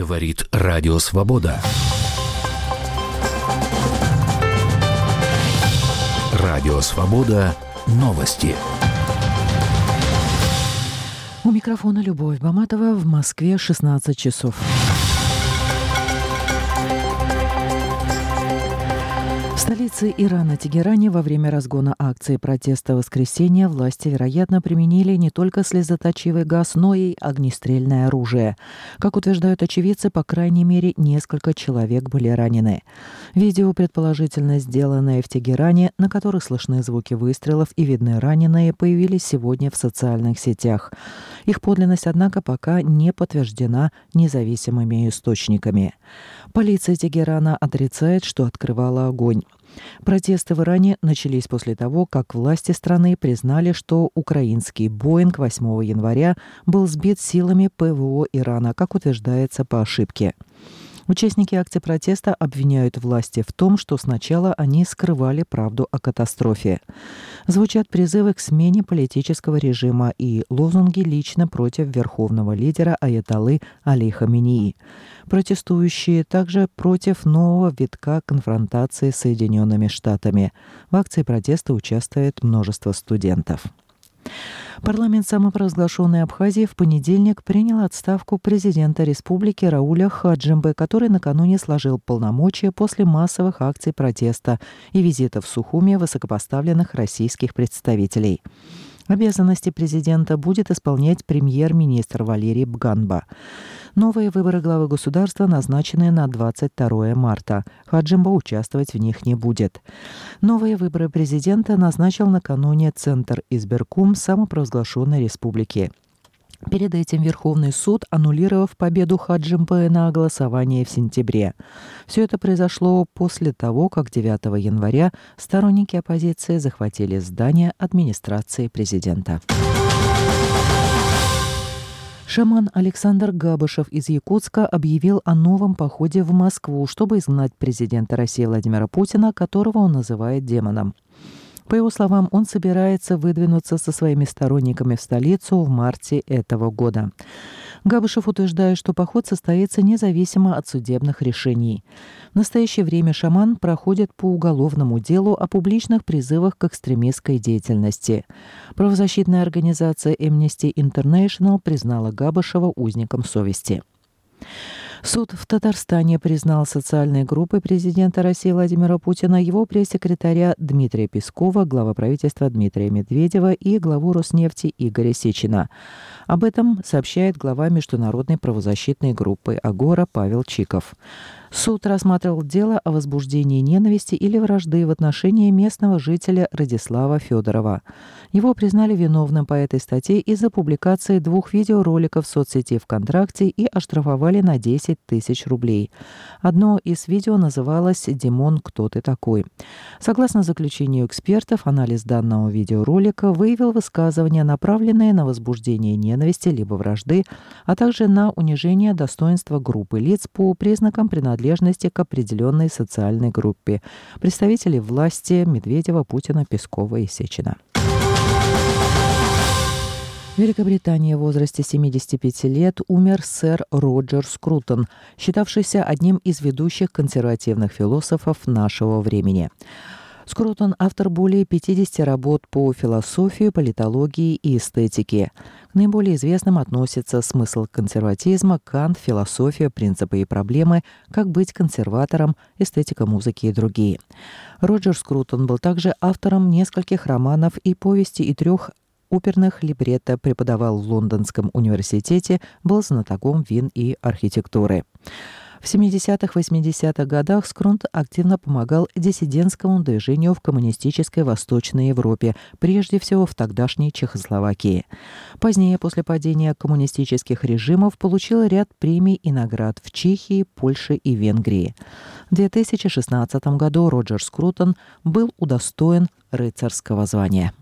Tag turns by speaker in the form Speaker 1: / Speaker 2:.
Speaker 1: Говорит Радио Свобода. Радио Свобода. Новости.
Speaker 2: У микрофона Любовь Баматова. В Москве 16 часов. В столице Ирана, Тегеране, во время разгона акции протеста в воскресенье власти, вероятно, применили не только слезоточивый газ, но и огнестрельное оружие. Как утверждают очевидцы, по крайней мере, несколько человек были ранены. Видео, предположительно сделанное в Тегеране, на которых слышны звуки выстрелов и видны раненые, появились сегодня в социальных сетях. Их подлинность, однако, пока не подтверждена независимыми источниками. Полиция Тегерана отрицает, что открывала огонь. Протесты в Иране начались после того, как власти страны признали, что украинский «Боинг» 8 января был сбит силами ПВО Ирана, как утверждается, по ошибке. Участники акции протеста обвиняют власти в том, что сначала они скрывали правду о катастрофе. Звучат призывы к смене политического режима и лозунги лично против верховного лидера аятоллы Али Хаменеи. Протестующие также против нового витка конфронтации с Соединенными Штатами. В акции протеста участвует множество студентов. Парламент самопровозглашенной Абхазии в понедельник принял отставку президента республики Рауля Хаджимбы, который накануне сложил полномочия после массовых акций протеста и визитов в Сухуми высокопоставленных российских представителей. Обязанности президента будет исполнять премьер-министр Валерий Бганба. Новые выборы главы государства назначены на 22 марта. Хаджимба участвовать в них не будет. Новые выборы президента назначил накануне Центр избирком самопровозглашенной республики. Перед этим Верховный суд, аннулировав победу Хаджимбы на голосовании в сентябре. Все это произошло после того, как 9 января сторонники оппозиции захватили здание администрации президента. Шаман Александр Габышев из Якутска объявил о новом походе в Москву, чтобы изгнать президента России Владимира Путина, которого он называет демоном. По его словам, он собирается выдвинуться со своими сторонниками в столицу в марте этого года. Габышев утверждает, что поход состоится независимо от судебных решений. В настоящее время шаман проходит по уголовному делу о публичных призывах к экстремистской деятельности. Правозащитная организация Amnesty International признала Габышева узником совести. Суд в Татарстане признал социальной группой президента России Владимира Путина, его пресс-секретаря Дмитрия Пескова, главы правительства Дмитрия Медведева и главу Роснефти Игоря Сечина. Об этом сообщает глава международной правозащитной группы «Агора» Павел Чиков. Суд рассматривал дело о возбуждении ненависти или вражды в отношении местного жителя Радислава Федорова. Его признали виновным по этой статье из-за публикации 2 видеороликов в соцсети ВКонтакте и оштрафовали на 10 тысяч рублей. Одно из видео называлось «Димон, кто ты такой?». Согласно заключению экспертов, анализ данного видеоролика выявил высказывания, направленные на возбуждение ненависти либо вражды, а также на унижение достоинства группы лиц по признакам принадлежности к определенной социальной группе. Представители власти Медведева, Путина, Пескова и Сечина. В Великобритании в возрасте 75 лет умер сэр Роджер Скрутон, считавшийся одним из ведущих консервативных философов нашего времени. Скрутон – автор более 50 работ по философии, политологии и эстетике. К наиболее известным относятся «Смысл консерватизма», «Кант», «Философия», «Принципы и проблемы», «Как быть консерватором», «Эстетика музыки» и другие. Роджер Скрутон был также автором нескольких романов и повести и 3 оперных либретто, преподавал в Лондонском университете, был знатоком вин и архитектуры. В 70-80-х годах Скрутон активно помогал диссидентскому движению в коммунистической Восточной Европе, прежде всего в тогдашней Чехословакии. Позднее, после падения коммунистических режимов, получил ряд премий и наград в Чехии, Польше и Венгрии. В 2016 году Роджер Скрутон был удостоен рыцарского звания.